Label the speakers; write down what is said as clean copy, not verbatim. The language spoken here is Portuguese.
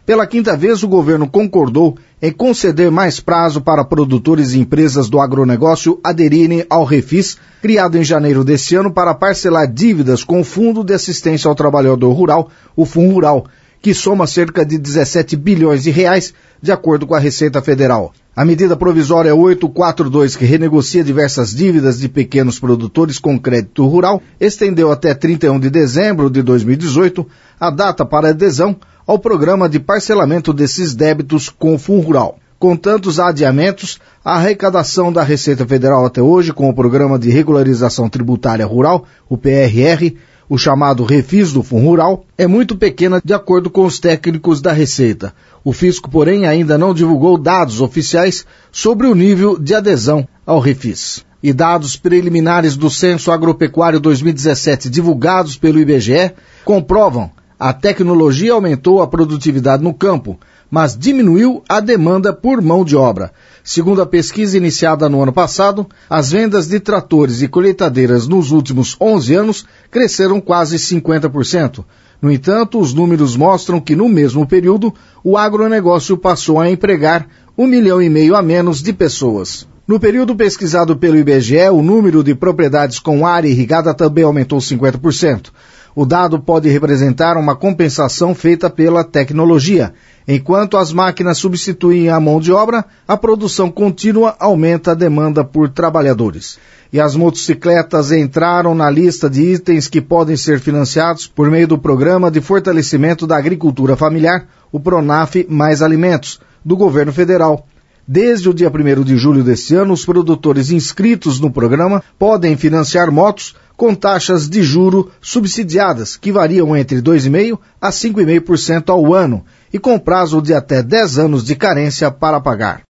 Speaker 1: Pela quinta vez, o governo concordou em conceder mais prazo para produtores e empresas do agronegócio aderirem ao Refis, criado em janeiro deste ano para parcelar dívidas com o Fundo de Assistência ao Trabalhador Rural, o FUNRURAL, que soma cerca de 17 bilhões de reais, de acordo com a Receita Federal. A medida provisória 842, que renegocia diversas dívidas de pequenos produtores com crédito rural, estendeu até 31 de dezembro de 2018 a data para adesão ao programa de parcelamento desses débitos com o FUNRURAL. Com tantos adiamentos, a arrecadação da Receita Federal até hoje com o Programa de Regularização Tributária Rural, o PRR, o chamado Refis do FUNRURAL, é muito pequena de acordo com os técnicos da Receita. O fisco, porém, ainda não divulgou dados oficiais sobre o nível de adesão ao Refis. E dados preliminares do Censo Agropecuário 2017 divulgados pelo IBGE comprovam a tecnologia aumentou a produtividade no campo, mas diminuiu a demanda por mão de obra. Segundo a pesquisa iniciada no ano passado, as vendas de tratores e colheitadeiras nos últimos 11 anos cresceram quase 50%. No entanto, os números mostram que no mesmo período, o agronegócio passou a empregar 1,5 milhão a menos de pessoas. No período pesquisado pelo IBGE, o número de propriedades com área irrigada também aumentou 50%. O dado pode representar uma compensação feita pela tecnologia. Enquanto as máquinas substituem a mão de obra, a produção contínua aumenta a demanda por trabalhadores. E as motocicletas entraram na lista de itens que podem ser financiados por meio do Programa de Fortalecimento da Agricultura Familiar, o PRONAF Mais Alimentos, do governo federal. Desde o dia 1º de julho deste ano, os produtores inscritos no programa podem financiar motos com taxas de juro subsidiadas, que variam entre 2,5% a 5,5% ao ano, e com prazo de até 10 anos de carência para pagar.